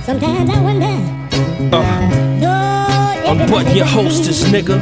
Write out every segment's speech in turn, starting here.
Sometimes I wonder. I'm but your hostess, nigga.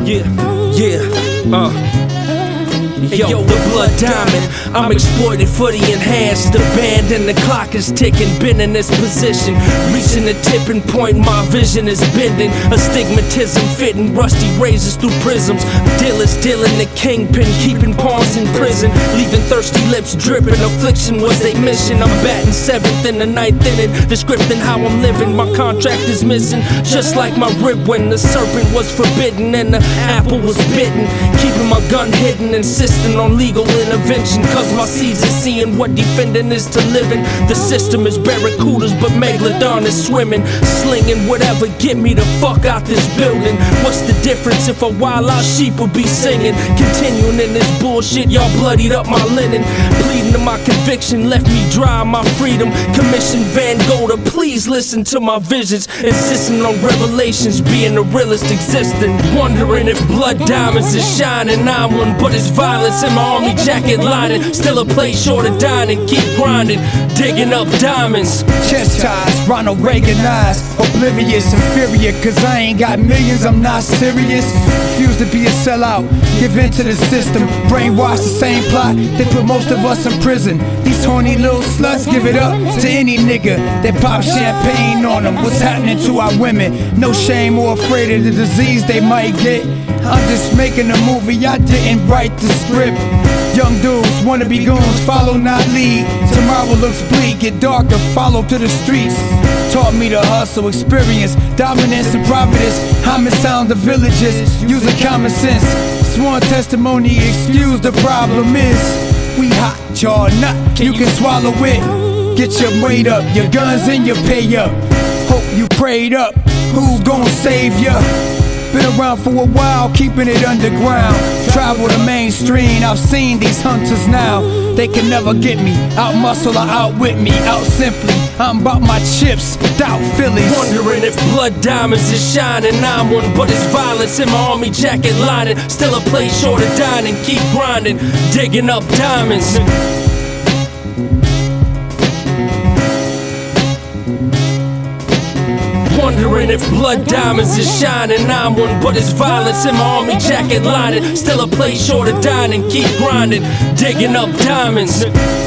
Yo, the blood diamond, I'm exploited for the enhanced. The band and the clock is ticking, been in this position, reaching the tipping point, my vision is bending. Astigmatism fitting rusty razors through prisms. Dealers dealing the kingpin, keeping pawns in prison, leaving thirsty lips dripping. Affliction was their mission. I'm batting 7th in the 9th inning, descripting how I'm living. My contract is missing, just like my rib when the serpent was forbidden and the apple was bitten. Keeping my gun hidden, insisting on legal intervention, cause my seeds are seeing what defending is to living. The system is barracudas, but Megalodon is swimming, slinging whatever, get me the fuck out this building. What's the difference if a wild out sheep will be singing? Continuing in this bullshit, y'all bloodied up my linen, pleading to my conviction, left me dry on my freedom. Commission Van Gogh to please listen to my visions, insisting on revelations being the realest existing. Wondering if blood diamonds is shining, I'm one, but it's violence in my army jacket lining. Still a place short of dining, keep grinding, digging up diamonds. Chest ties, Ronald Reagan eyes, oblivious, inferior, cause I ain't got millions, I'm not serious. Refuse to be a sellout, give in to the system, brainwash the same plot, they put most of us in prison. These horny little sluts give it up to any nigga that pop champagne on them. What's happening to our women? No shame or afraid of the disease they might get. I'm just making a movie, I didn't write the script. Young dudes wanna be goons, follow not lead. Tomorrow looks bleak, get darker, follow to the streets. Taught me to hustle, experience, dominance and providence. Homicide the villages, using common sense. Sworn testimony, excuse the problem is we hot, y'all not, you can swallow it. Get your weight up, your guns and your pay up. Hope you prayed up, who's gonna save ya? Been around for a while, keeping it underground. Travel the mainstream, I've seen these hunters now. They can never get me, out muscle or outwit me, out simply. I'm about my chips, doubt Phillies. Wondering if blood diamonds is shining, I'm one, but it's violence in my army jacket lining. Still a place short of dining, keep grinding, digging up diamonds. Wondering if blood diamonds is shining, I'm one, but it's violence in my army jacket lining. Still a place short of dining, keep grinding, digging up diamonds.